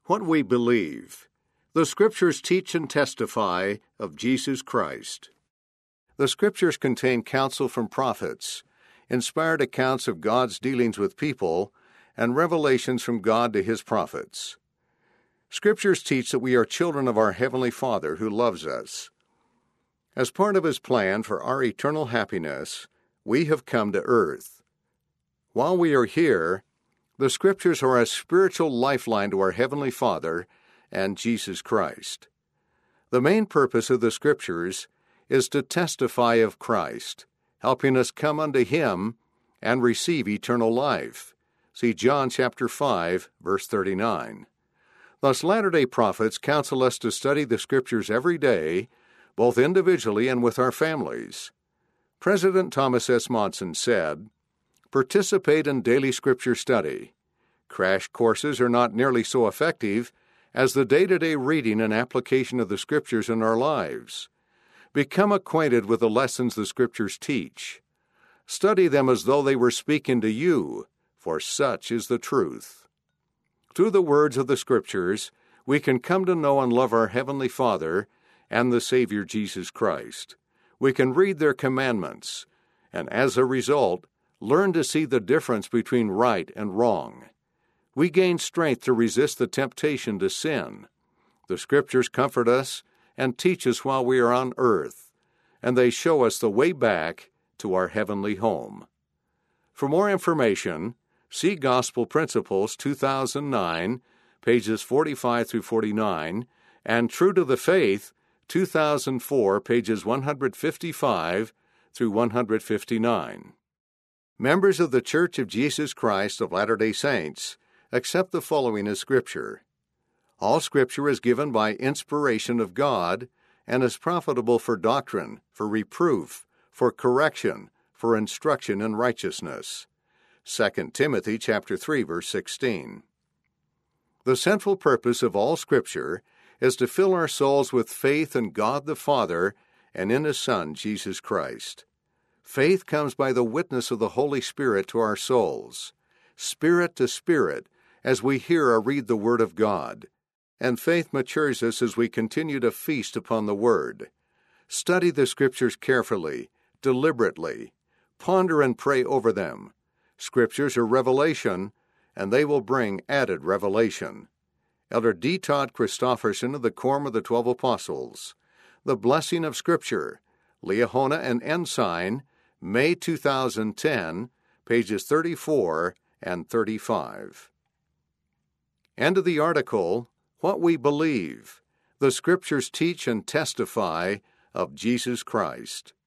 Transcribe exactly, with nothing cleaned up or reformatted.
What we believe. The Scriptures teach and testify of Jesus Christ. The Scriptures contain counsel from prophets, inspired accounts of God's dealings with people, and revelations from God to His prophets. Scriptures teach that we are children of our Heavenly Father who loves us. As part of His plan for our eternal happiness, we have come to earth. While we are here, the Scriptures are a spiritual lifeline to our Heavenly Father and Jesus Christ. The main purpose of the Scriptures is to testify of Christ, helping us come unto Him and receive eternal life. See John chapter five, verse thirty-nine. Thus, Latter-day Prophets counsel us to study the Scriptures every day, both individually and with our families. President Thomas S. Monson said, "Participate in daily Scripture study. Crash courses are not nearly so effective as the day-to-day reading and application of the Scriptures in our lives. Become acquainted with the lessons the Scriptures teach. Study them as though they were speaking to you, for such is the truth." Through the words of the Scriptures, we can come to know and love our Heavenly Father and the Savior Jesus Christ. We can read their commandments, and as a result, learn to see the difference between right and wrong. We gain strength to resist the temptation to sin. The Scriptures comfort us and teach us while we are on earth, and they show us the way back to our heavenly home. For more information, see Gospel Principles two thousand nine, pages forty-five through forty-nine, and True to the Faith, two thousand four, pages one hundred fifty-five through one hundred fifty-nine. Members of the Church of Jesus Christ of Latter-day Saints accept the following as Scripture. All Scripture is given by inspiration of God and is profitable for doctrine, for reproof, for correction, for instruction in righteousness. Second Timothy chapter three, verse sixteen. The central purpose of all Scripture is to fill our souls with faith in God the Father and in His Son, Jesus Christ. Faith comes by the witness of the Holy Spirit to our souls, spirit to spirit, as we hear or read the Word of God, and faith matures us as we continue to feast upon the Word. Study the Scriptures carefully, deliberately. Ponder and pray over them. Scriptures are revelation, and they will bring added revelation. Elder D. Todd Christofferson of the Quorum of the Twelve Apostles. The Blessing of Scripture, Liahona and Ensign, May two thousand ten, pages thirty-four and thirty-five. End of the article, What We Believe. The Scriptures teach and testify of Jesus Christ.